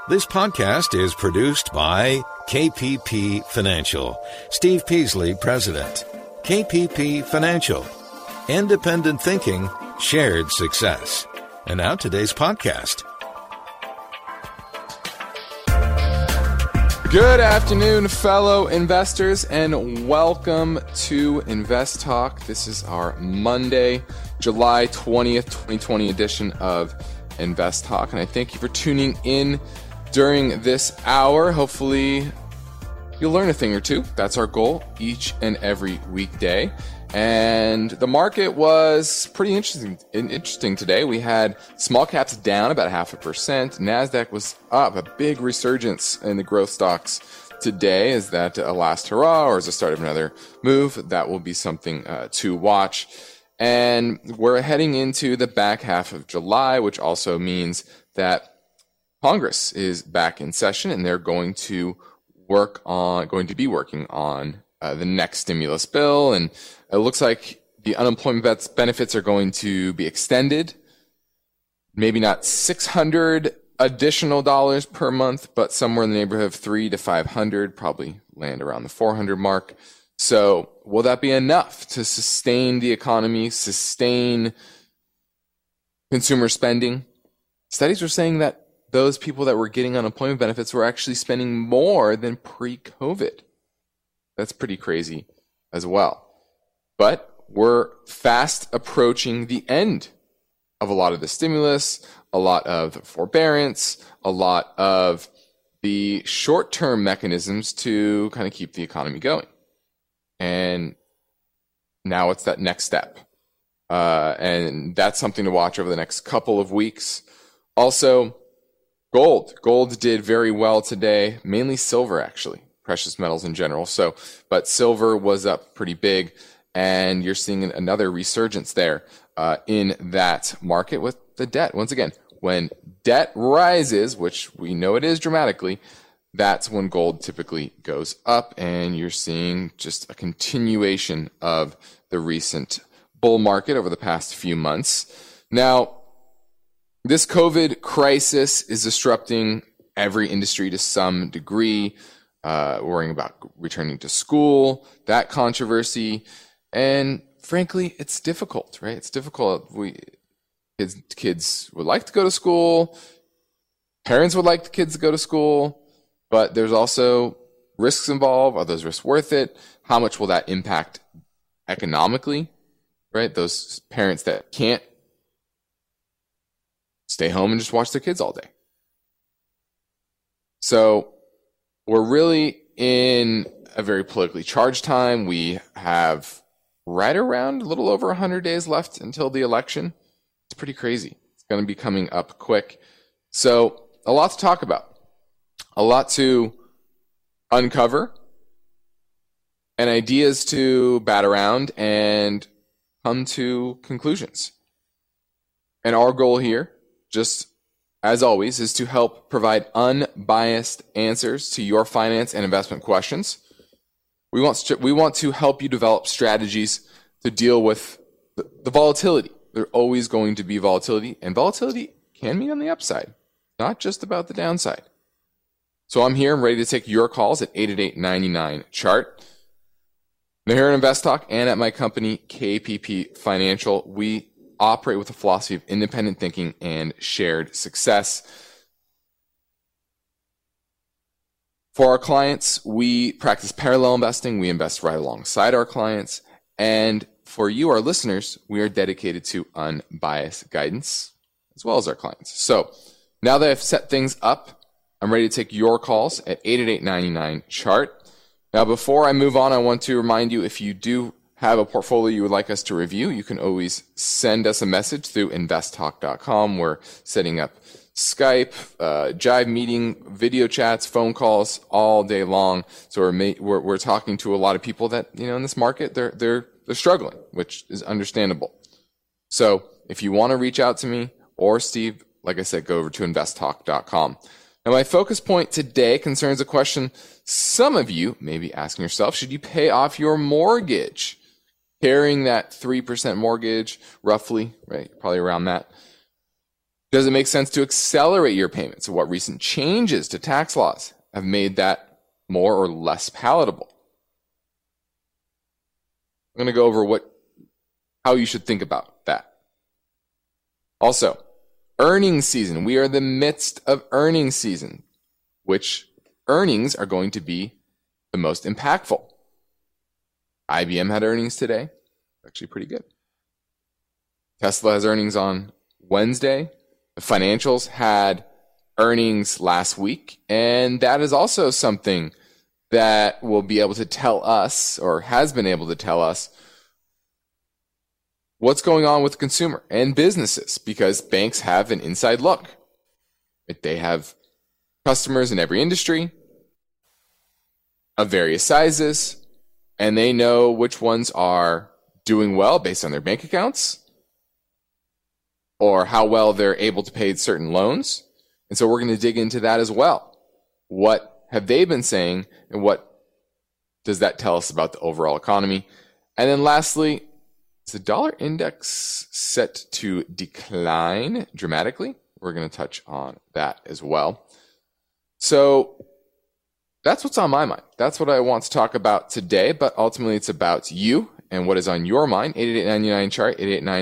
This podcast is produced by KPP Financial. Steve Peasley, President. KPP Financial. Independent thinking, shared success. And now today's podcast. Good afternoon, fellow investors, and welcome to Invest Talk. This is our Monday, July 20th, 2020 edition of Invest Talk, and I thank you for tuning in during this hour. Hopefully, you'll learn a thing or two. That's our goal each and every weekday. And the market was pretty interesting today. We had small caps down about 0.5%. NASDAQ was up, a big resurgence in the growth stocks today. Is that a last hurrah or is the start of another move? That will be something to watch. And we're heading into the back half of July, which also means that Congress is back in session and they're going to be working on the next stimulus bill. And it looks like the unemployment benefits are going to be extended. Maybe not $600 additional dollars per month, but somewhere in the neighborhood of $300 to $500, probably land around the 400 mark. So will that be enough to sustain the economy, sustain consumer spending? Studies were saying that those people that were getting unemployment benefits were actually spending more than pre-COVID. That's pretty crazy as well. But we're fast approaching the end of a lot of the stimulus, a lot of forbearance, a lot of the short-term mechanisms to kind of keep the economy going. And now it's that next step. And that's something to watch over the next couple of weeks. Also, gold. Gold did very well today, mainly silver, actually. Precious metals in general. But silver was up pretty big, and you're seeing another resurgence there in that market with the debt. Once again, when debt rises, which we know it is dramatically, that's when gold typically goes up, and you're seeing just a continuation of the recent bull market over the past few months. Now, this COVID crisis is disrupting every industry to some degree. Worrying about returning to school, that controversy. And frankly, it's difficult, right? It's difficult. Kids would like to go to school. Parents would like the kids to go to school. But there's also risks involved. Are those risks worth it? How much will that impact economically, right? Those parents that can't stay home and just watch their kids all day. So we're really in a very politically charged time. We have right around a little over 100 days left until the election. It's pretty crazy. It's going to be coming up quick. So a lot to talk about, a lot to uncover, and ideas to bat around and come to conclusions. And our goal here, just as always, is to help provide unbiased answers to your finance and investment questions. We want to help you develop strategies to deal with the volatility. There's always going to be volatility, and volatility can mean on the upside, not just about the downside. So I'm here. I'm ready to take your calls at 888-99-CHART. Now here at Invest Talk and at my company, KPP Financial, we operate with a philosophy of independent thinking and shared success. For our clients, we practice parallel investing. We invest right alongside our clients. And for you, our listeners, we are dedicated to unbiased guidance as well as our clients. So now that I've set things up, I'm ready to take your calls at 888-99-CHART. Now, before I move on, I want to remind you, if you do have a portfolio you would like us to review, you can always send us a message through investtalk.com. We're setting up Skype, Jive meeting, video chats, phone calls all day long. So we're talking to a lot of people that, in this market, they're struggling, which is understandable. So if you want to reach out to me or Steve, like I said, go over to investtalk.com. Now, my focus point today concerns a question some of you may be asking yourself: should you pay off your mortgage? Carrying that 3% mortgage, roughly, right? Probably around that. Does it make sense to accelerate your payments? What recent changes to tax laws have made that more or less palatable? I'm going to go over how you should think about that. Also, earnings season. We are in the midst of earnings season. Which earnings are going to be the most impactful? IBM had earnings today. Actually pretty good. Tesla has earnings on Wednesday. The financials had earnings last week. And that is also something that will be able to tell us, or has been able to tell us, what's going on with the consumer and businesses, because banks have an inside look. They have customers in every industry of various sizes, and they know which ones are doing well based on their bank accounts or how well they're able to pay certain loans. And so we're going to dig into that as well. What have they been saying, and what does that tell us about the overall economy? And then lastly, is the dollar index set to decline dramatically? We're going to touch on that as well. So that's what's on my mind. That's what I want to talk about today, but ultimately it's about you and what is on your mind. 888-99 chart,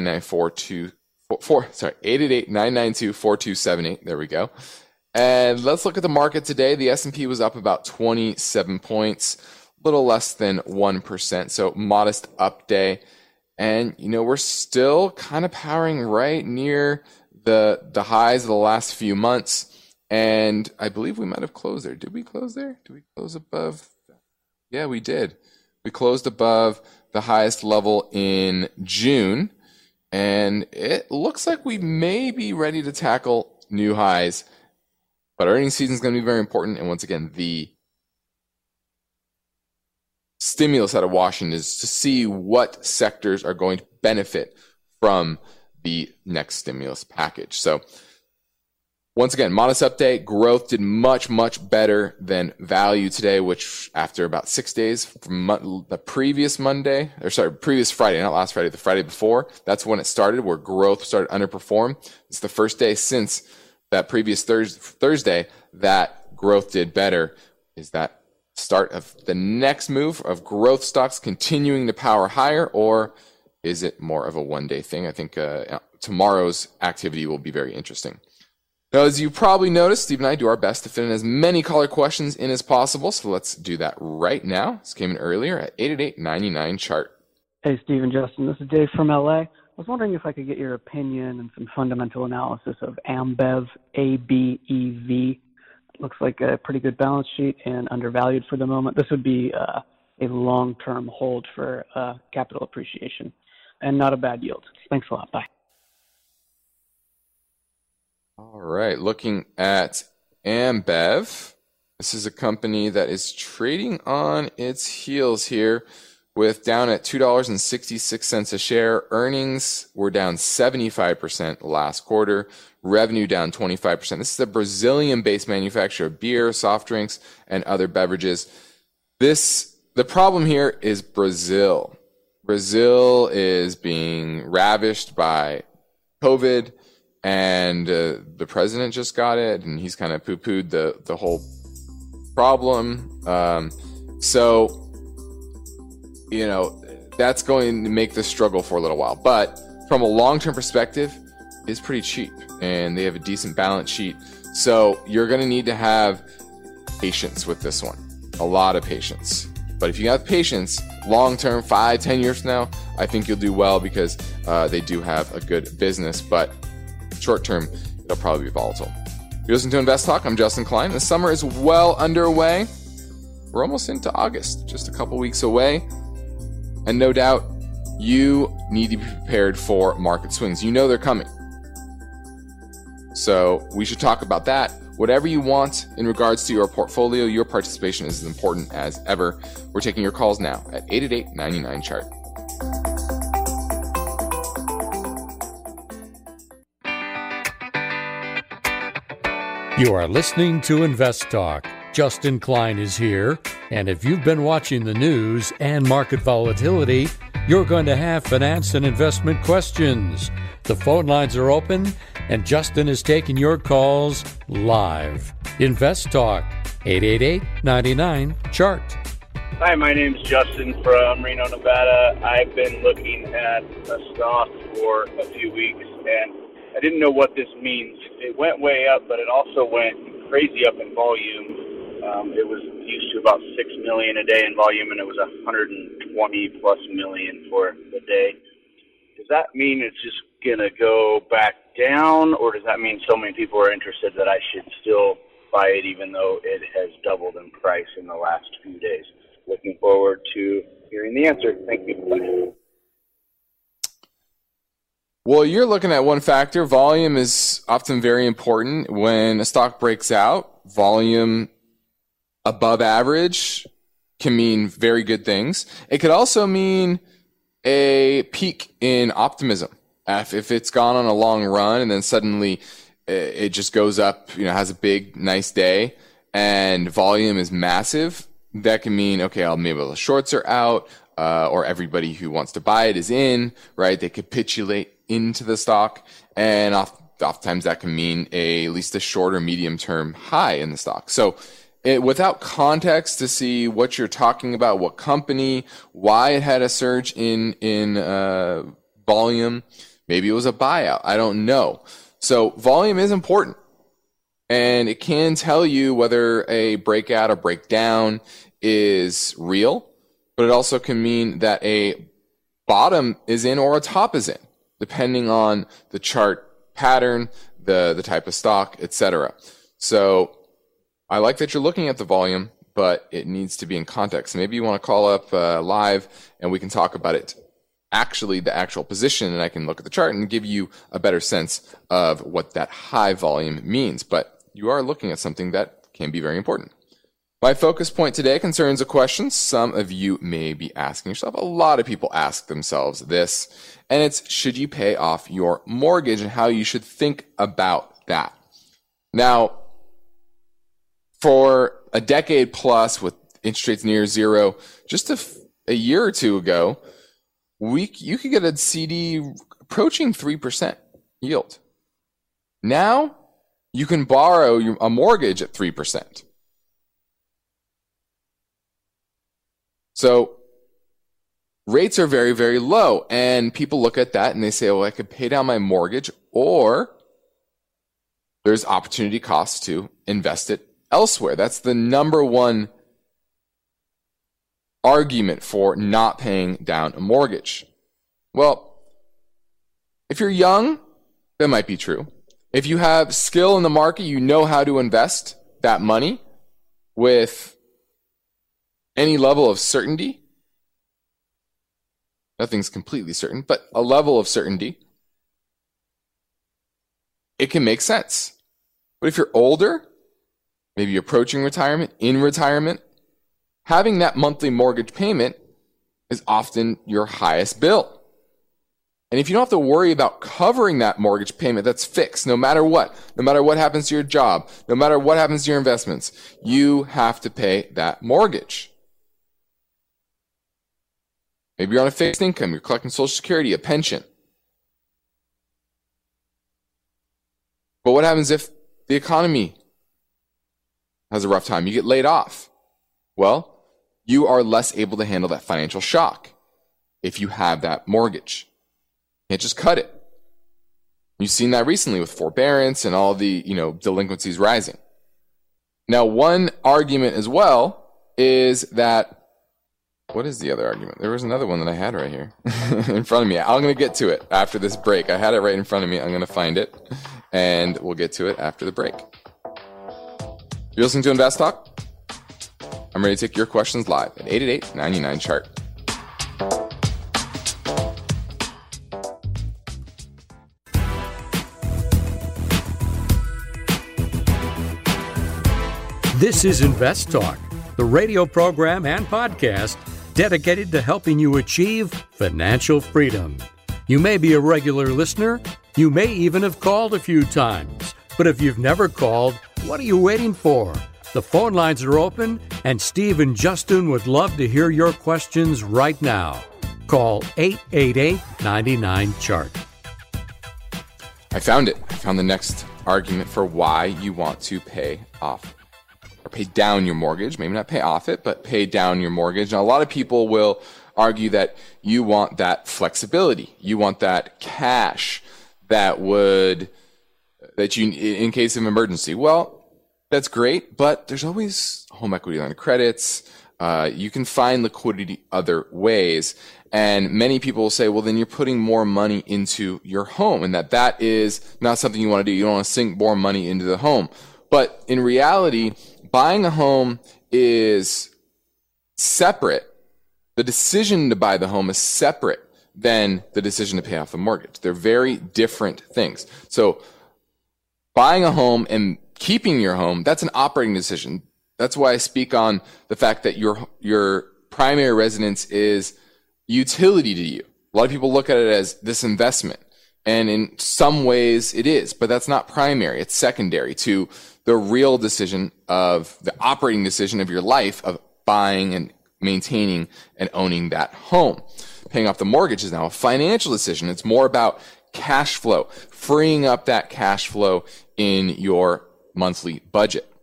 888-992-4278. There we go. And let's look at the market today. The S&P was up about 27 points, a little less than 1%. So modest up day. And, we're still kind of powering right near the highs of the last few months. And I believe we might have closed there. Did we close there? Did we close above? Yeah, we did. We closed above the highest level in June. And it looks like we may be ready to tackle new highs. But earnings season is going to be very important. And once again, the stimulus out of Washington is to see what sectors are going to benefit from the next stimulus package. So once again, modest update. Growth did much, much better than value today, which after about 6 days from the previous Friday, not last Friday, the Friday before, that's when it started, where growth started to underperform. It's the first day since that previous Thursday that growth did better. Is that start of the next move of growth stocks continuing to power higher, or is it more of a one-day thing? I think tomorrow's activity will be very interesting. Now, as you probably noticed, Steve and I do our best to fit in as many caller questions in as possible, so let's do that right now. This came in earlier at 888-99 chart. Hey, Steve and Justin. This is Dave from LA. I was wondering if I could get your opinion and some fundamental analysis of Ambev, ABEV. Looks like a pretty good balance sheet and undervalued for the moment. This would be a long-term hold for capital appreciation and not a bad yield. Thanks a lot. Bye. All right. Looking at Ambev, this is a company that is trading on its heels here, with down at $2.66 a share. Earnings were down 75% last quarter. Revenue down 25%. This is a Brazilian-based manufacturer of beer, soft drinks, and other beverages. The problem here is Brazil. Brazil is being ravished by COVID, and the president just got it, and he's kind of poo-pooed the whole problem. So that's going to make this struggle for a little while. But from a long-term perspective, it's pretty cheap, and they have a decent balance sheet. So you're going to need to have patience with this one, a lot of patience. But if you have patience, long-term, 5-10 years from now, I think you'll do well, because they do have a good business. But short-term, it'll probably be volatile. You're listening to Invest Talk. I'm Justin Klein. The summer is well underway. We're almost into August, just a couple weeks away. And no doubt, you need to be prepared for market swings. They're coming. So we should talk about that. Whatever you want in regards to your portfolio, your participation is as important as ever. We're taking your calls now at 888-99-CHART. You are listening to Invest Talk. Justin Klein is here, and if you've been watching the news and market volatility, you're going to have finance and investment questions. The phone lines are open, and Justin is taking your calls live. Invest Talk, 888-99-CHART. Hi, my name's Justin from Reno, Nevada. I've been looking at a stock for a few weeks, and I didn't know what this means. It went way up, but it also went crazy up in volume. It was used to about 6 million a day in volume, and it was 120 plus million for the day. Does that mean it's just going to go back down, or does that mean so many people are interested that I should still buy it even though it has doubled in price in the last few days? Looking forward to hearing the answer. Thank you. Bye. Well, you're looking at one factor. Volume is often very important. When a stock breaks out, volume above average can mean very good things. It could also mean a peak in optimism. If it's gone on a long run and then suddenly it just goes up, has a big, nice day, and volume is massive, that can mean, okay, maybe the shorts are out, or everybody who wants to buy it is in, right? They capitulate into the stock, and oftentimes that can mean at least a short or medium term high in the stock. So without context to see what you're talking about, what company, why it had a surge in volume, maybe it was a buyout, I don't know. So volume is important. And it can tell you whether a breakout or breakdown is real, but it also can mean that a bottom is in or a top is in, depending on the chart pattern, the type of stock, etc. So I like that you're looking at the volume, but it needs to be in context. Maybe you want to call up live and we can talk about it. Actually, the actual position, and I can look at the chart and give you a better sense of what that high volume means. But you are looking at something that can be very important. My focus point today concerns a question some of you may be asking yourself. A lot of people ask themselves this, and it's, should you pay off your mortgage, and how you should think about that. Now, for a decade plus with interest rates near zero, just a year or two ago, you could get a CD approaching 3% yield. Now, you can borrow a mortgage at 3%. So rates are very, very low. And people look at that and they say, I could pay down my mortgage, or there's opportunity costs to invest it elsewhere. That's the number one argument for not paying down a mortgage. Well, if you're young, that might be true. If you have skill in the market, you know how to invest that money with any level of certainty. Nothing's completely certain, but a level of certainty. It can make sense. But if you're older, maybe approaching retirement, in retirement, having that monthly mortgage payment is often your highest bill. And if you don't have to worry about covering that mortgage payment that's fixed, no matter what happens to your job, no matter what happens to your investments, you have to pay that mortgage. Maybe you're on a fixed income, you're collecting Social Security, a pension. But what happens if the economy has a rough time? You get laid off. Well, you are less able to handle that financial shock if you have that mortgage. You can't just cut it. You've seen that recently with forbearance and all the, delinquencies rising. Now, one argument as well is that, what is the other argument? There was another one that I had right here in front of me. I'm going to get to it after this break. I had it right in front of me. I'm going to find it, and we'll get to it after the break. You're listening to Invest Talk. I'm ready to take your questions live at 888-99-CHART. This is Invest Talk, the radio program and podcast dedicated to helping you achieve financial freedom. You may be a regular listener. You may even have called a few times. But if you've never called, what are you waiting for? The phone lines are open, and Steve and Justin would love to hear your questions right now. Call 888-99-CHART. I found it. I found the next argument for why you want to pay off or pay down your mortgage. Maybe not pay off it, but pay down your mortgage. Now, a lot of people will argue that you want that flexibility. You want that cash that you, in case of emergency. Well, that's great, but there's always home equity line of credits. You can find liquidity other ways. And many people will say, well, then you're putting more money into your home, and that is not something you want to do. You don't want to sink more money into the home. But in reality, buying a home is separate. The decision to buy the home is separate than the decision to pay off the mortgage. They're very different things. So buying a home and keeping your home, that's an operating decision. That's why I speak on the fact that your primary residence is utility to you. A lot of people look at it as this investment, and in some ways it is, but that's not primary. It's secondary to the real decision of the operating decision of your life of buying and maintaining and owning that home. Paying off the mortgage is now a financial decision. It's more about cash flow, freeing up that cash flow in your monthly budget.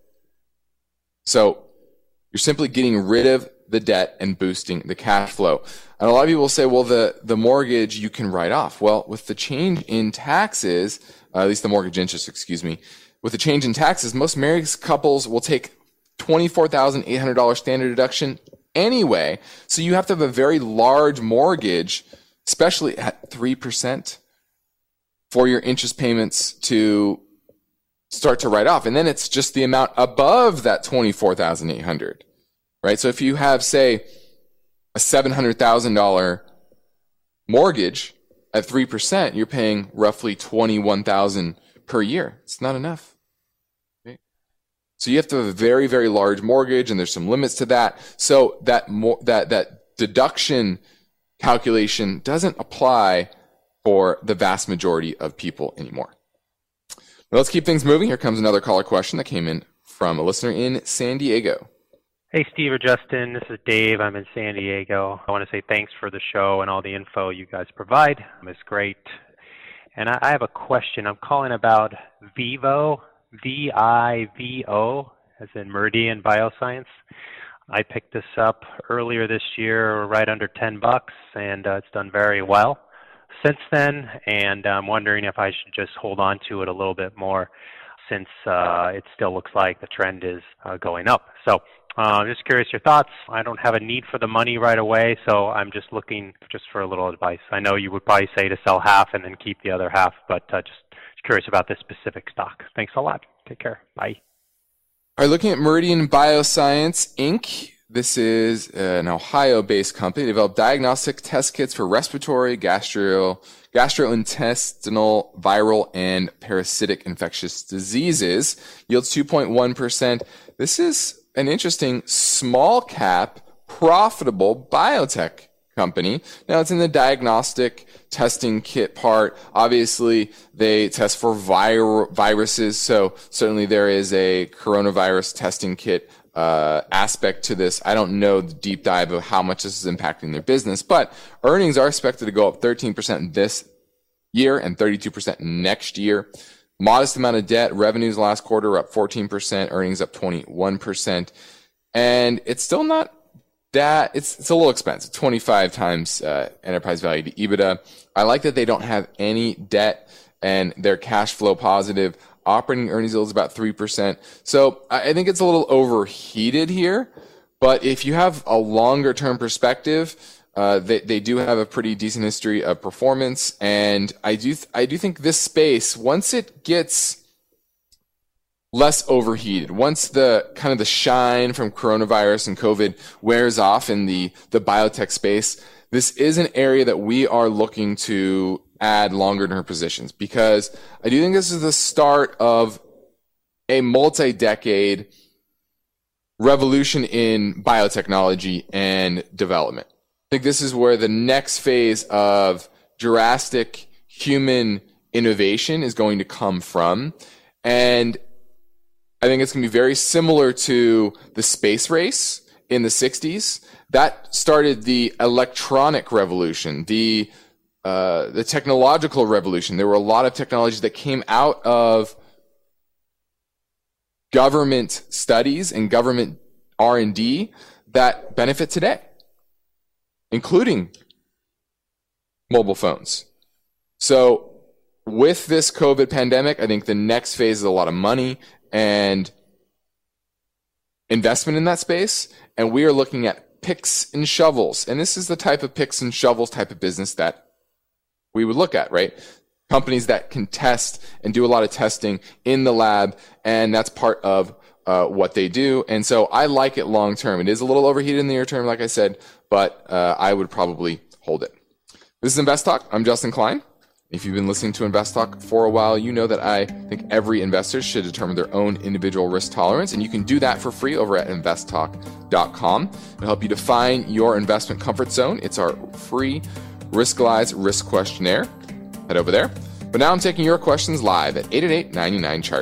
So you're simply getting rid of the debt and boosting the cash flow. And a lot of people say, well, the mortgage you can write off. Well, with the change in taxes, at least the mortgage interest, with the change in taxes, most married couples will take $24,800 standard deduction anyway. So you have to have a very large mortgage, especially at 3%, for your interest payments to start to write off. And then it's just the amount above that $24,800, right? So if you have, say, a $700,000 mortgage at 3%, you're paying roughly $21,000 per year. It's not enough. Okay? So you have to have a very, very large mortgage, and there's some limits to that. So that deduction calculation doesn't apply for the vast majority of people anymore. Now let's keep things moving. Here comes another caller question that came in from a listener in San Diego. Hey, Steve or Justin, this is Dave. I'm in San Diego. I want to say thanks for the show and all the info you guys provide. It's great. And I have a question. I'm calling about Vivo, V-I-V-O, as in Meridian Bioscience. I picked this up earlier this year, right under $10, and it's done very well since then. And I'm wondering if I should just hold on to it a little bit more, since it still looks like the trend is going up. So just curious your thoughts. I don't have a need for the money right away, so I'm just looking just for a little advice. I know you would probably say to sell half and then keep the other half, but just curious about this specific stock. Thanks a lot. Take care. Bye. All right, looking at Meridian Bioscience, Inc. This is an Ohio-based company. They develop diagnostic test kits for respiratory, gastrointestinal, viral, and parasitic infectious diseases. Yields 2.1%. This is an interesting small cap, profitable biotech company. Now it's in the diagnostic testing kit part. Obviously, they test for viruses, so certainly there is a coronavirus testing kit aspect to this. I don't know the deep dive of how much this is impacting their business, but earnings are expected to go up 13% this year and 32% next year. Modest amount of debt. Revenues last quarter were up 14%, earnings up 21%. And it's still not that, it's a little expensive, 25 times enterprise value to EBITDA. I like that they don't have any debt and they're cash flow positive. Operating earnings yield is about 3%. So I think it's a little overheated here, but if you have a longer term perspective, they do have a pretty decent history of performance, and I do think this space, once it gets less overheated, once the kind of the shine from coronavirus and COVID wears off in the biotech space, this is an area that we are looking to add longer term positions, because I do think this is the start of a multi-decade revolution in biotechnology and development. I think this is where the next phase of drastic human innovation is going to come from. And I think it's going to be very similar to the space race in the 60s. That started the electronic revolution, the technological revolution. There were a lot of technologies that came out of government studies and government R&D that benefit today, including mobile phones. So with this COVID pandemic, I think the next phase is a lot of money and investment in that space. And we are looking at picks and shovels. And this is the type of picks and shovels type of business that we would look at, right? Companies that can test and do a lot of testing in the lab. And that's part of what they do. And so I like it long term. It is a little overheated in the near term, like I said, but I would probably hold it. This is Invest Talk. I'm Justin Klein. If you've been listening to Invest Talk for a while, you know that I think every investor should determine their own individual risk tolerance, and you can do that for free over at investtalk.com. It'll help you define your investment comfort zone. It's our free Riskalyze risk questionnaire. Head over there. But now I'm taking your questions live at 888-99-CHART.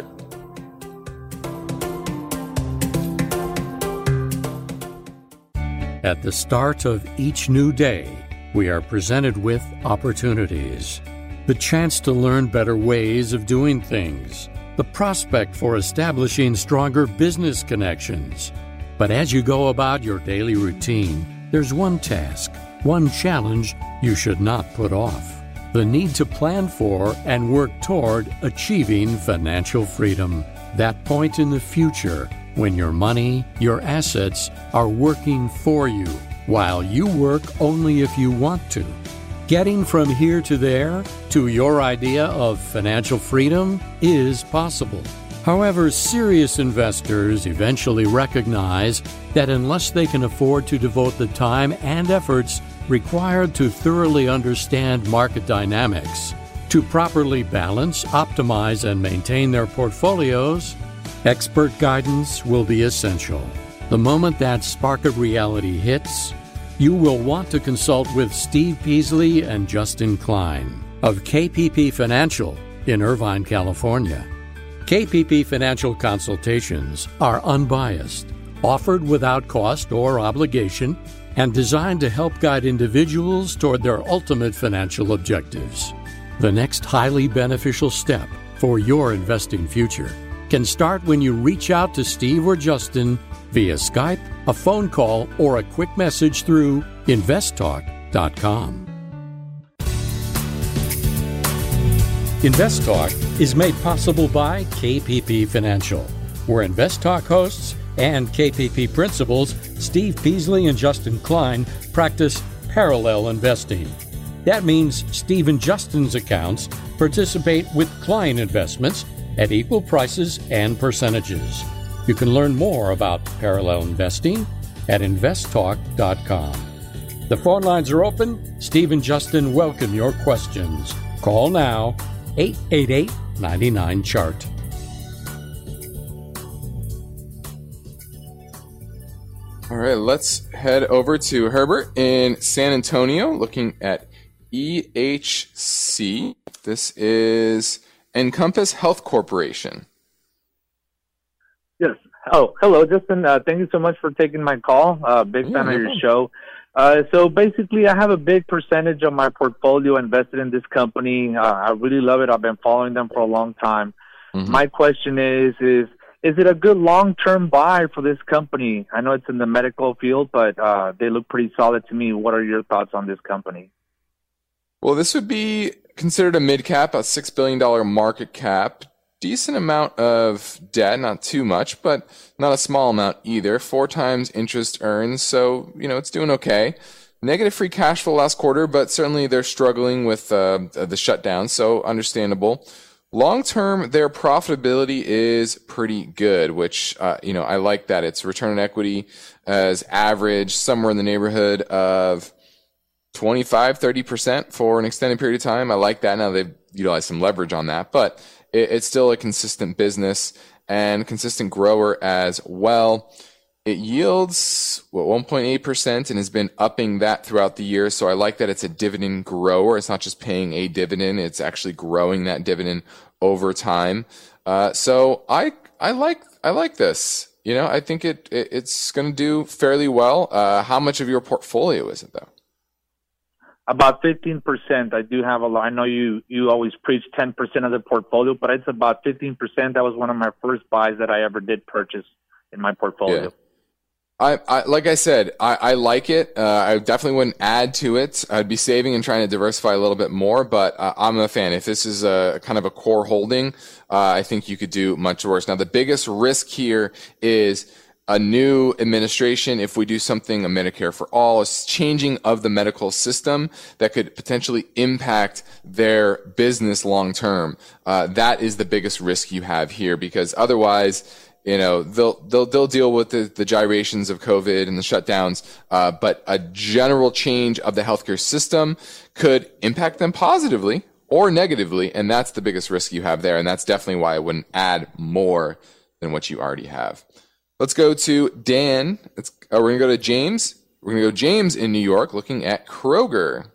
At the start of each new day, we are presented with opportunities. The chance to learn better ways of doing things. The prospect for establishing stronger business connections. But as you go about your daily routine, there's one task, one challenge you should not put off. The need to plan for and work toward achieving financial freedom. That point in the future when your money, your assets are working for you, while you work only if you want to. Getting from here to there to your idea of financial freedom is possible. However, serious investors eventually recognize that unless they can afford to devote the time and efforts required to thoroughly understand market dynamics, to properly balance, optimize, and maintain their portfolios, expert guidance will be essential. The moment that spark of reality hits, you will want to consult with Steve Peasley and Justin Klein of KPP Financial in Irvine, California. KPP Financial consultations are unbiased, offered without cost or obligation, and designed to help guide individuals toward their ultimate financial objectives. The next highly beneficial step for your investing future can start when you reach out to Steve or Justin via Skype, a phone call, or a quick message through investtalk.com. Invest Talk is made possible by KPP Financial, where Invest Talk hosts and KPP principals Steve Peasley and Justin Klein practice parallel investing. That means Steve and Justin's accounts participate with client investments at equal prices and percentages. You can learn more about parallel investing at investtalk.com. The phone lines are open. Steve and Justin welcome your questions. Call now, 888-99-CHART. All right, let's head over to Herbert in San Antonio, looking at EHC. This is Encompass Health Corporation. Yes. Oh, hello, Justin. Thank you so much for taking my call. Big fan of your show. So basically, I have a big percentage of my portfolio invested in this company. I really love it. I've been following them for a long time. Mm-hmm. My question is it a good long-term buy for this company? I know it's in the medical field, but they look pretty solid to me. What are your thoughts on this company? Well, this would be considered a mid-cap, a $6 billion market cap. Decent amount of debt, not too much, but not a small amount either. 4 times interest earned, so, it's doing okay. Negative free cash flow last quarter, but certainly they're struggling with the shutdown, so understandable. Long term, their profitability is pretty good, which, I like that. It's return on equity as average, somewhere in the neighborhood of 25-30% for an extended period of time. I like that. Now they've utilized some leverage on that, but it's still a consistent business and consistent grower as well. It yields 1.8% and has been upping that throughout the year. So I like that it's a dividend grower. It's not just paying a dividend. It's actually growing that dividend over time. So I like this. I think it's going to do fairly well. How much of your portfolio is it, though? About 15%. I do have a lot. I know you always preach 10% of the portfolio, but it's about 15%. That was one of my first buys that I ever did purchase in my portfolio. Yeah. I like I said, I like it. I definitely wouldn't add to it. I'd be saving and trying to diversify a little bit more, but I'm a fan. If this is a kind of a core holding, I think you could do much worse. Now, the biggest risk here is a new administration. If we do something, a Medicare for all, a changing of the medical system that could potentially impact their business long term. That is the biggest risk you have here, because otherwise, they'll deal with the gyrations of COVID and the shutdowns, but a general change of the healthcare system could impact them positively or negatively, and that's the biggest risk you have there, and that's definitely why I wouldn't add more than what you already have. Let's go to Dan. We're going to go to James. We're going to go James in New York, looking at Kroger.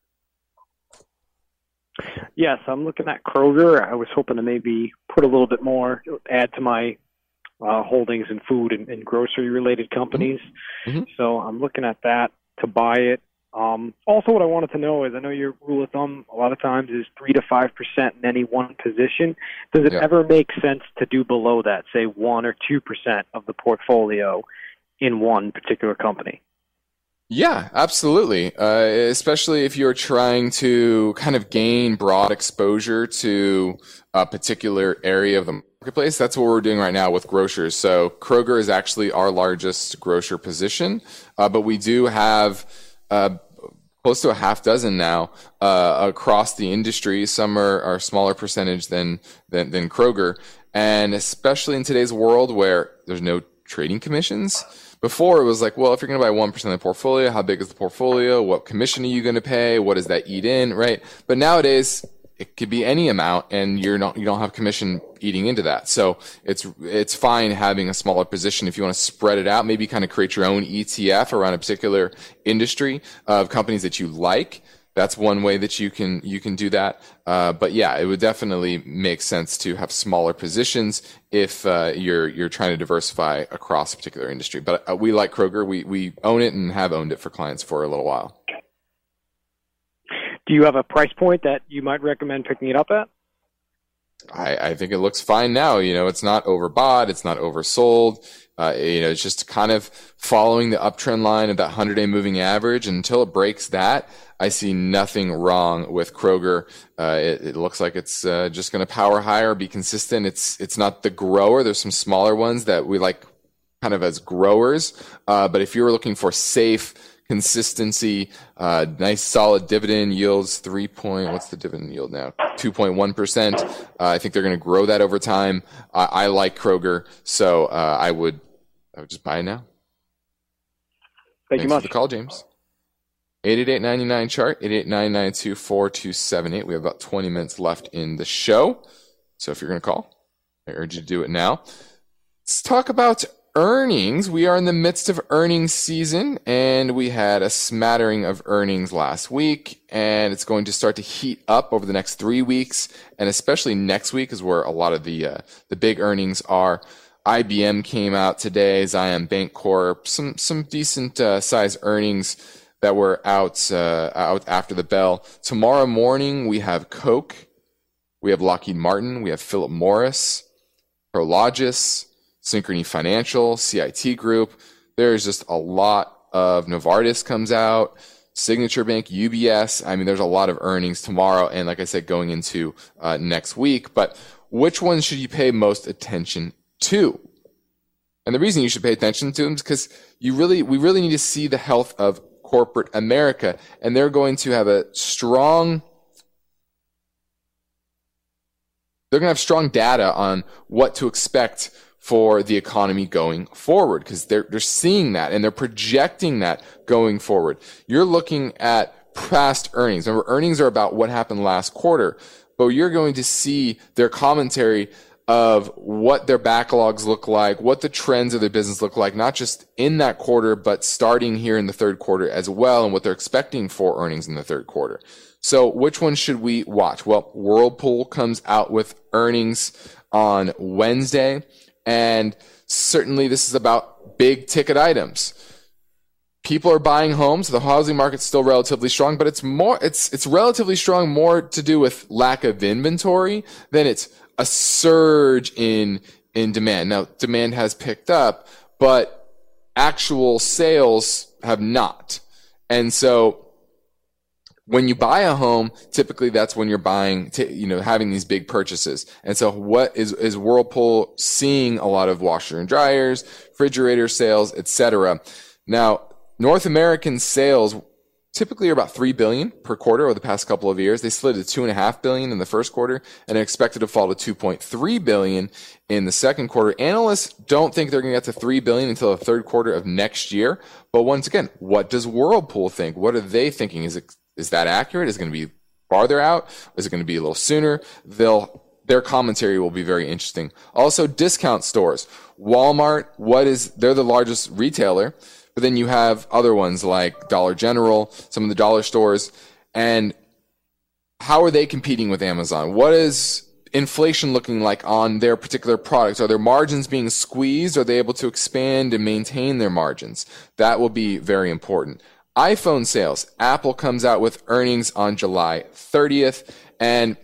Yes, I'm looking at Kroger. I was hoping to maybe put a little bit more, add to my holdings in food and grocery-related companies. Mm-hmm. So I'm looking at that to buy it. Also, what I wanted to know is, I know your rule of thumb a lot of times is 3 to 5% in any one position. Does it ever make sense to do below that, say 1 or 2% of the portfolio in one particular company? Yeah, absolutely. Especially if you're trying to kind of gain broad exposure to a particular area of the marketplace. That's what we're doing right now with grocers. So Kroger is actually our largest grocer position, but we do have close to a half dozen now across the industry. Some are smaller percentage than Kroger, and especially in today's world where there's no trading commissions. Before, it was like, well, if you're going to buy 1% of the portfolio, how big is the portfolio? What commission are you going to pay? What does that eat in, right? But nowadays, it could be any amount, and you don't have commission eating into that. So it's fine having a smaller position. If you want to spread it out, maybe kind of create your own ETF around a particular industry of companies that you like. That's one way that you can do that. But yeah, it would definitely make sense to have smaller positions if you're trying to diversify across a particular industry. But we like Kroger. We own it and have owned it for clients for a little while. Do you have a price point that you might recommend picking it up at? I think it looks fine now. It's not overbought. It's not oversold. It's just kind of following the uptrend line of that 100-day moving average. Until it breaks that, I see nothing wrong with Kroger. It looks like it's just going to power higher, be consistent. It's not the grower. There's some smaller ones that we like kind of as growers. But if you were looking for safe consistency, nice solid dividend yields, what's the dividend yield now? 2.1%. I think they're going to grow that over time. I like Kroger, so I would just buy it now. Thanks you much for the call, James. 888-99-CHART, 888-992-4278. We have about 20 minutes left in the show. So if you're going to call, I urge you to do it now. Let's talk about earnings. We are in the midst of earnings season, and we had a smattering of earnings last week, and it's going to start to heat up over the next 3 weeks, and especially next week is where a lot of the big earnings are. IBM came out today, Zion Bancorp, some decent size earnings that were out after the bell. Tomorrow morning we have Coke, we have Lockheed Martin, we have Philip Morris, Prologis, Synchrony Financial, CIT Group. There's just a lot of Novartis comes out, Signature Bank, UBS. I mean, there's a lot of earnings tomorrow, and like I said, going into next week. But which ones should you pay most attention to? And the reason you should pay attention to them is because we really need to see the health of corporate America, and they're going to have strong data on what to expect for the economy going forward, because they're seeing that and they're projecting that going forward. You're looking at past earnings. Remember, earnings are about what happened last quarter, but you're going to see their commentary of what their backlogs look like, what the trends of their business look like, not just in that quarter, but starting here in the third quarter as well, and what they're expecting for earnings in the third quarter. So which one should we watch? Well, Whirlpool comes out with earnings on Wednesday, and certainly this is about big ticket items. People are buying homes. The housing market's still relatively strong, but it's relatively strong more to do with lack of inventory than it's a surge in demand. Now, demand has picked up, but actual sales have not. And so when you buy a home, typically that's when you're buying, having these big purchases. And so what is Whirlpool seeing a lot of washer and dryers, refrigerator sales, etc. Now, North American sales typically are about $3 billion per quarter over the past couple of years. They slid to $2.5 billion in the first quarter and are expected to fall to $2.3 billion in the second quarter. Analysts don't think they're going to get to $3 billion until the third quarter of next year. But once again, what does Whirlpool think? What are they thinking? Is that accurate? Is it going to be farther out? Is it going to be a little sooner? Their commentary will be very interesting. Also, discount stores. Walmart, they're the largest retailer. But then you have other ones like Dollar General, some of the dollar stores. And how are they competing with Amazon? What is inflation looking like on their particular products? Are their margins being squeezed? Are they able to expand and maintain their margins? That will be very important. iPhone sales. Apple comes out with earnings on July 30th. And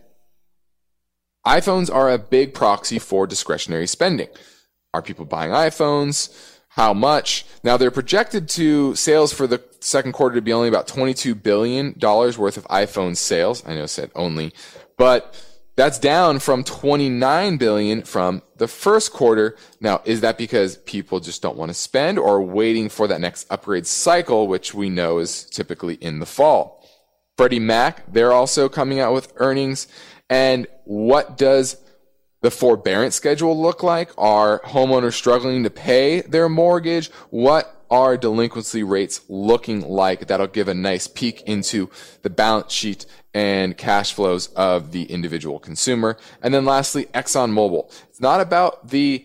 iPhones are a big proxy for discretionary spending. Are people buying iPhones? How much? Now, they're projected to sales for the second quarter to be only about $22 billion worth of iPhone sales. I know I said only, but that's down from $29 billion from the first quarter. Now, is that because people just don't want to spend or waiting for that next upgrade cycle, which we know is typically in the fall? Freddie Mac, they're also coming out with earnings. And what does the forbearance schedule look like? Are homeowners struggling to pay their mortgage? What are delinquency rates looking like? That'll give a nice peek into the balance sheet and cash flows of the individual consumer. And then lastly, ExxonMobil. It's not about the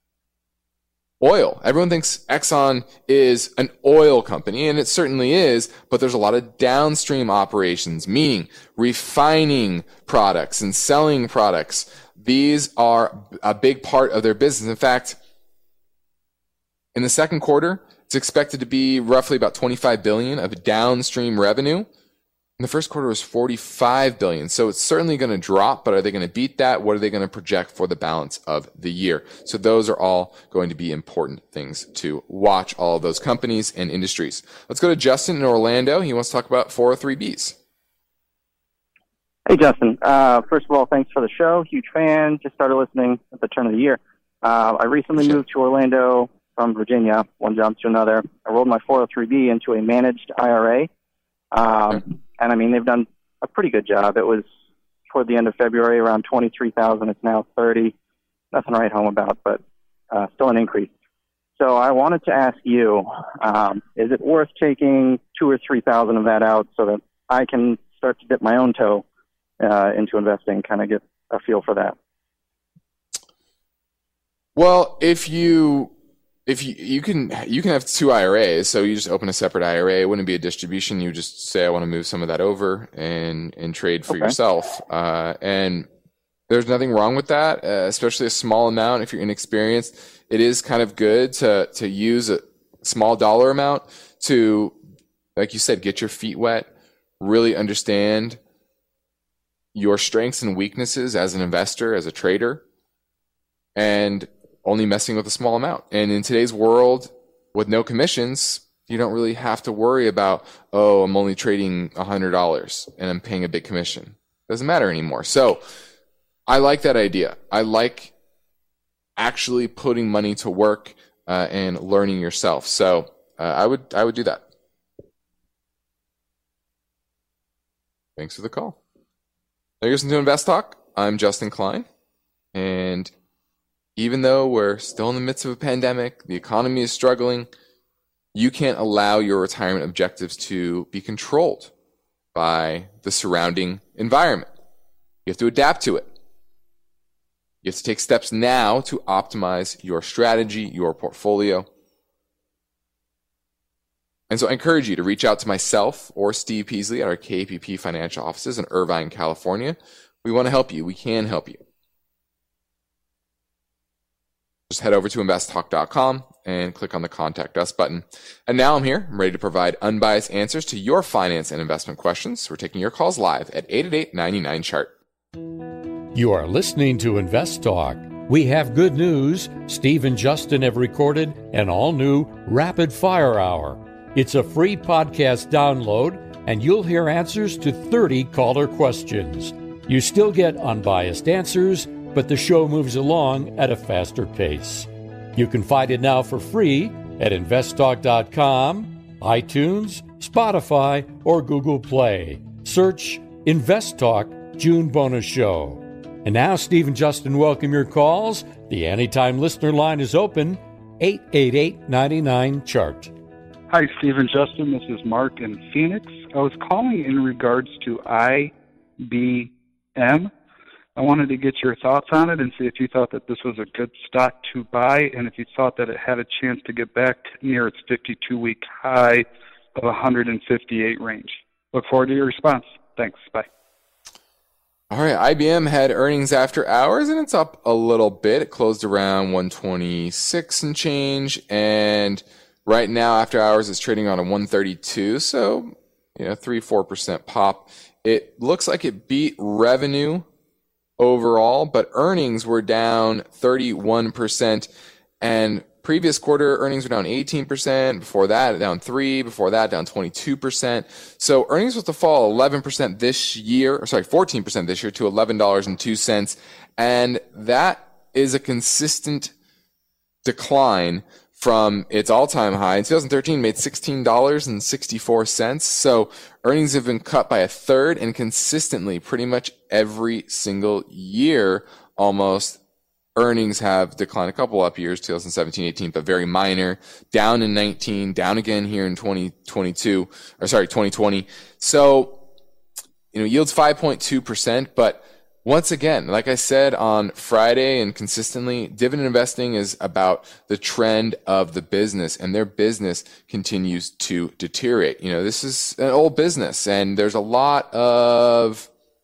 oil. Everyone thinks Exxon is an oil company, and it certainly is, but there's a lot of downstream operations, meaning refining products and selling products. These are a big part of their business. In fact, in the second quarter, it's expected to be roughly about $25 billion of downstream revenue. In the first quarter, it was $45 billion. So it's certainly going to drop, but are they going to beat that? What are they going to project for the balance of the year? So those are all going to be important things to watch, all of those companies and industries. Let's go to Justin in Orlando. He wants to talk about 403Bs. Hey, Justin. First of all, thanks for the show. Huge fan. Just started listening at the turn of the year. I recently moved to Orlando from Virginia, one job to another. I rolled my 403B into a managed IRA. And I mean, they've done a pretty good job. It was toward the end of February, around 23,000. It's now 30. Nothing to write home about, but still an increase. So I wanted to ask you, is it worth taking 2,000 or 3,000 of that out so that I can start to dip my own toe into investing, kind of get a feel for that? Well, if you can have two IRAs, so you just open a separate IRA. It wouldn't be a distribution. You just say, I want to move some of that over and trade for yourself. And there's nothing wrong with that, especially a small amount. If you're inexperienced, it is kind of good to use a small dollar amount to, like you said, get your feet wet, really understand your strengths and weaknesses as an investor, as a trader, and only messing with a small amount. And in today's world, with no commissions, you don't really have to worry about, oh, I'm only trading $100 and I'm paying a big commission. Doesn't matter anymore. So I like that idea. I like actually putting money to work and learning yourself. So I would do that. Thanks for the call. Now you're listening to Invest Talk. I'm Justin Klein. And even though we're still in the midst of a pandemic, the economy is struggling, you can't allow your retirement objectives to be controlled by the surrounding environment. You have to adapt to it. You have to take steps now to optimize your strategy, your portfolio. And so I encourage you to reach out to myself or Steve Peasley at our KPP financial offices in Irvine, California. We want to help you. We can help you. Just head over to investtalk.com and click on the Contact Us button. And now I'm here. I'm ready to provide unbiased answers to your finance and investment questions. We're taking your calls live at 888-99-CHART. You are listening to Invest Talk. We have good news. Steve and Justin have recorded an all-new Rapid Fire Hour. It's a free podcast download, and you'll hear answers to 30 caller questions. You still get unbiased answers, but the show moves along at a faster pace. You can find it now for free at investtalk.com, iTunes, Spotify, or Google Play. Search Invest Talk June Bonus Show. And now Steve and Justin welcome your calls. The Anytime Listener line is open, 888-99-CHART. Hi, Steve and Justin. This is Mark in Phoenix. I was calling in regards to IBM. I wanted to get your thoughts on it and see if you thought that this was a good stock to buy and if you thought that it had a chance to get back near its 52-week high of 158 range. Look forward to your response. Thanks. Bye. All right, IBM had earnings after hours, and it's up a little bit. It closed around 126 and change, and right now after hours it's trading on a 132, so 3-4% pop. It looks like it beat revenue overall, but earnings were down 31%, and previous quarter earnings were down 18%, before that down 3%, before that down 22%. So earnings was to fall 11% this year, 14% this year to $11.02, and that is a consistent decline from its all-time high. In 2013, made $16.64. So earnings have been cut by a third, and consistently, pretty much every single year, almost, earnings have declined. A couple up years, 2017, 18, but very minor. Down in 19, down again here in 2020. So, yields 5.2%, but once again, like I said on Friday and consistently, dividend investing is about the trend of the business, and their business continues to deteriorate. This is an old business, and there's a lot of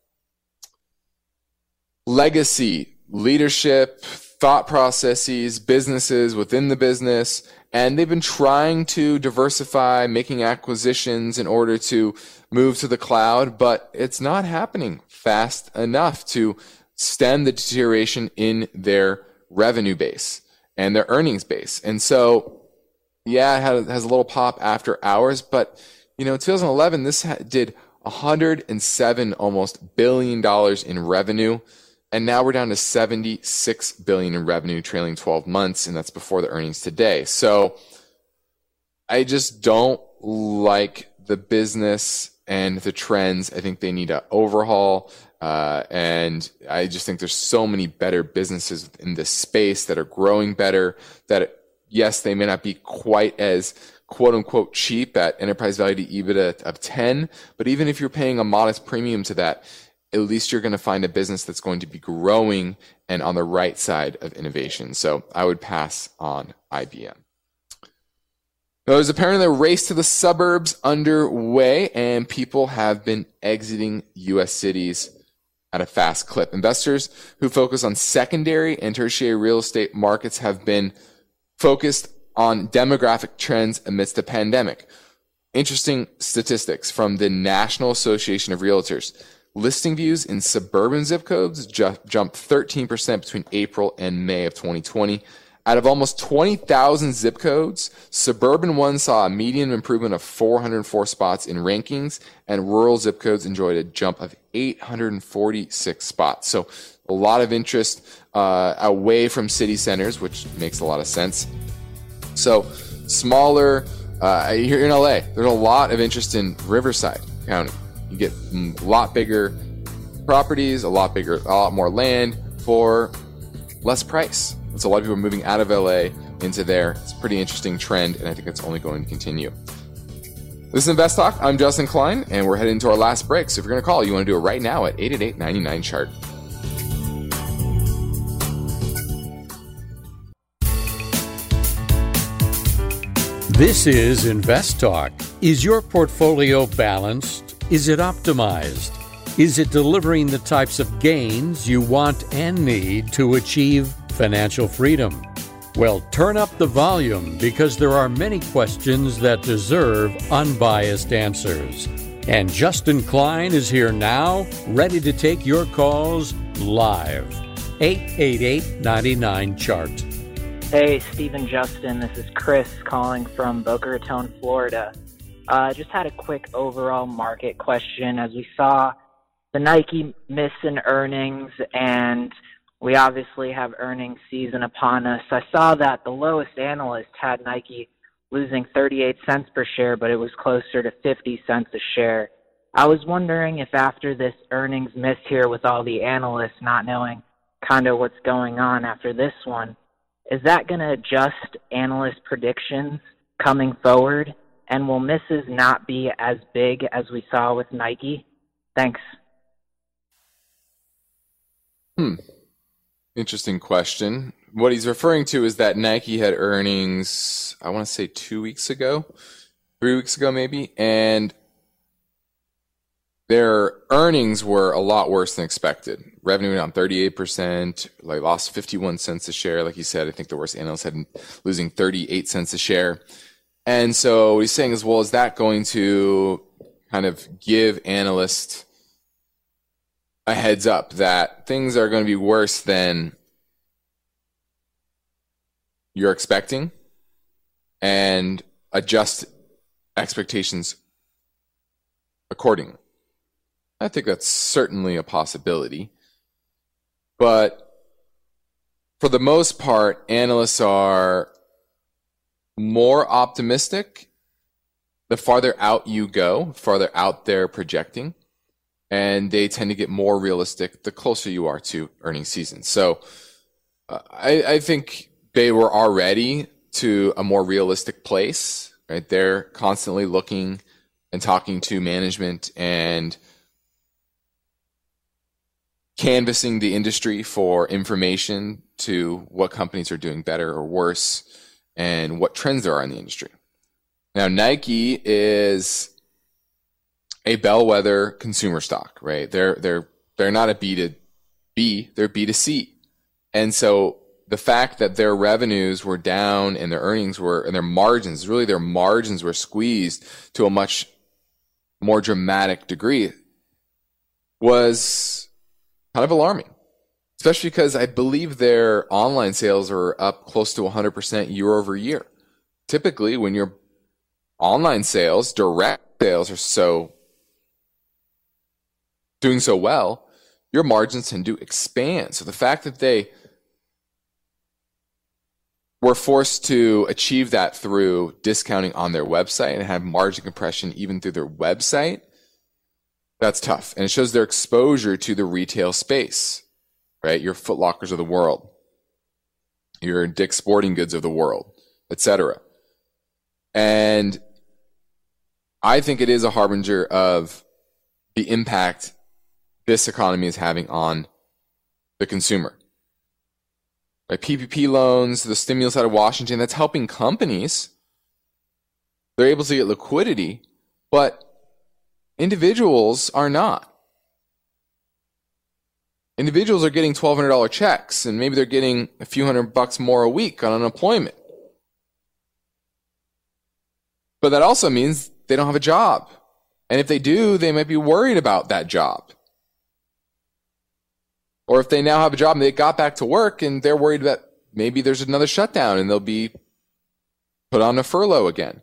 legacy, leadership, thought processes, businesses within the business, and they've been trying to diversify, making acquisitions in order to move to the cloud, but it's not happening fast enough to stem the deterioration in their revenue base and their earnings base. And so, yeah, it has a little pop after hours, but, in 2011, this did $107 almost billion in revenue. And now we're down to $76 billion in revenue trailing 12 months, and that's before the earnings today. So I just don't like the business and the trends. I think they need to overhaul, and I just think there's so many better businesses in this space that are growing better, that, yes, they may not be quite as quote-unquote cheap at enterprise value to EBITDA of 10, but even if you're paying a modest premium to that, at least you're going to find a business that's going to be growing and on the right side of innovation. So I would pass on IBM. There's apparently a race to the suburbs underway, and people have been exiting U.S. cities at a fast clip. Investors who focus on secondary and tertiary real estate markets have been focused on demographic trends amidst the pandemic. Interesting statistics from the National Association of Realtors. Listing views in suburban zip codes jumped 13% between April and May of 2020. Out of almost 20,000 zip codes, suburban ones saw a median improvement of 404 spots in rankings, and rural zip codes enjoyed a jump of 846 spots. So a lot of interest away from city centers, which makes a lot of sense. So smaller, here in LA, there's a lot of interest in Riverside County. You get a lot bigger properties, a lot more land for less price. And so a lot of people are moving out of LA into there. It's a pretty interesting trend, and I think it's only going to continue. This is Invest Talk. I'm Justin Klein, and we're heading into our last break. So if you're going to call, you want to do it right now at 888-99-CHART. This is Invest Talk. Is your portfolio balanced? Is it optimized? Is it delivering the types of gains you want and need to achieve financial freedom? Well, turn up the volume because there are many questions that deserve unbiased answers. And Justin Klein is here now, ready to take your calls live. 888-99-CHART. Hey, Steve and Justin. This is Chris calling from Boca Raton, Florida. Just had a quick overall market question. As we saw the Nike miss in earnings, and we obviously have earnings season upon us. I saw that the lowest analyst had Nike losing 38 cents per share, but it was closer to 50 cents a share. I was wondering if after this earnings miss here with all the analysts not knowing kind of what's going on after this one, is that going to adjust analyst predictions coming forward? And will misses not be as big as we saw with Nike? Thanks. Interesting question. What he's referring to is that Nike had earnings, I want to say 2 weeks ago, 3 weeks ago maybe, and their earnings were a lot worse than expected. Revenue down 38%, like lost 51 cents a share. Like you said, I think the worst analyst had losing 38 cents a share. And so what he's saying is, well, is that going to kind of give analysts a heads up that things are going to be worse than you're expecting and adjust expectations accordingly? I think that's certainly a possibility. But for the most part, analysts are more optimistic the farther out you go, farther out they're projecting. And they tend to get more realistic the closer you are to earnings season. So I think they were already to a more realistic place, right? They're constantly looking and talking to management and canvassing the industry for information to what companies are doing better or worse and what trends there are in the industry. Now, Nike is a bellwether consumer stock, right? They're not a B2B, they're B2C. And so the fact that their revenues were down and their earnings were, and their margins were squeezed to a much more dramatic degree was kind of alarming, especially because I believe their online sales are up close to 100% year over year. Typically, when your online sales, direct sales are doing so well, your margins tend to expand. So the fact that they were forced to achieve that through discounting on their website and have margin compression even through their website, that's tough. And it shows their exposure to the retail space, right? Your Foot Lockers of the world, your Dick's Sporting Goods of the world, etc. And I think it is a harbinger of the impact this economy is having on the consumer. Right? PPP loans, the stimulus out of Washington, that's helping companies. They're able to get liquidity, but individuals are not. Individuals are getting $1,200 checks, and maybe they're getting a few $100 more a week on unemployment. But that also means they don't have a job. And if they do, they might be worried about that job. Or if they now have a job and they got back to work and they're worried that maybe there's another shutdown and they'll be put on a furlough again.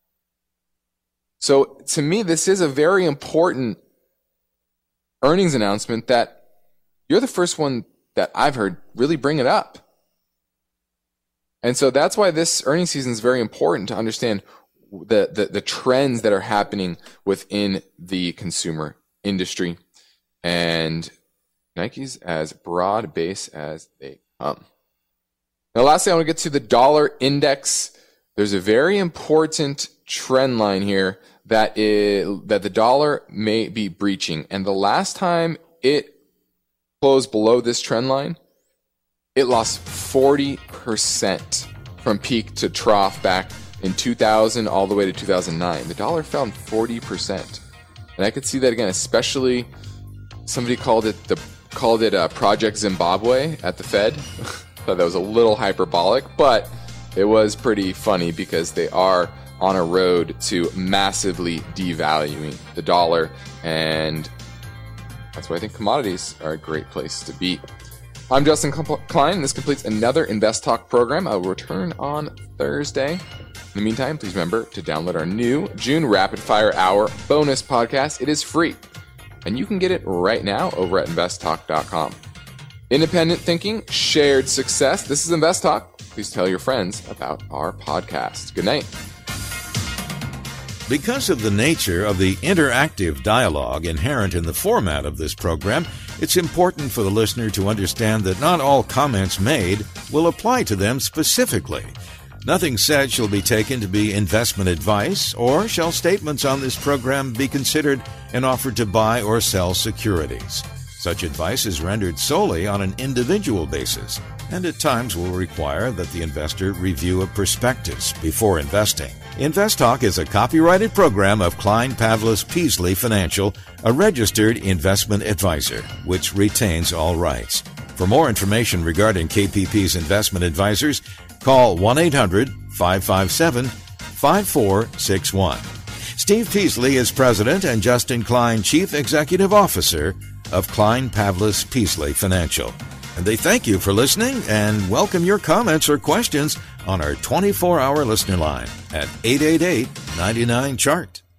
So to me, this is a very important earnings announcement that you're the first one that I've heard really bring it up. And so that's why this earnings season is very important to understand the trends that are happening within the consumer industry. And Nike's as broad base as they come. Now, lastly, I want to get to the dollar index. There's a very important trend line here that the dollar may be breaching. And the last time it closed below this trend line, it lost 40% from peak to trough back in 2000 all the way to 2009. The dollar fell 40%. And I could see that again, especially somebody called it Project Zimbabwe at the Fed. thought that was a little hyperbolic, but it was pretty funny because they are on a road to massively devaluing the dollar, and that's why I think commodities are a great place to be. I'm Justin Klein, and this completes another Invest Talk program. I'll return on Thursday. In the meantime, please remember to download our new June Rapid Fire Hour bonus podcast. It is free, and you can get it right now over at investtalk.com. Independent thinking, shared success. This is Invest Talk. Please tell your friends about our podcast. Good night. Because of the nature of the interactive dialogue inherent in the format of this program, it's important for the listener to understand that not all comments made will apply to them specifically. Nothing said shall be taken to be investment advice, or shall statements on this program be considered an offer to buy or sell securities. Such advice is rendered solely on an individual basis, and at times will require that the investor review a prospectus before investing. Invest Talk is a copyrighted program of Klein Pavlis Peasley Financial, a registered investment advisor, which retains all rights. For more information regarding KPP's investment advisors, call 1-800-557-5461. Steve Peasley is President and Justin Klein, Chief Executive Officer of Klein Pavlis Peasley Financial. And they thank you for listening and welcome your comments or questions on our 24-hour listener line at 888-99-CHART.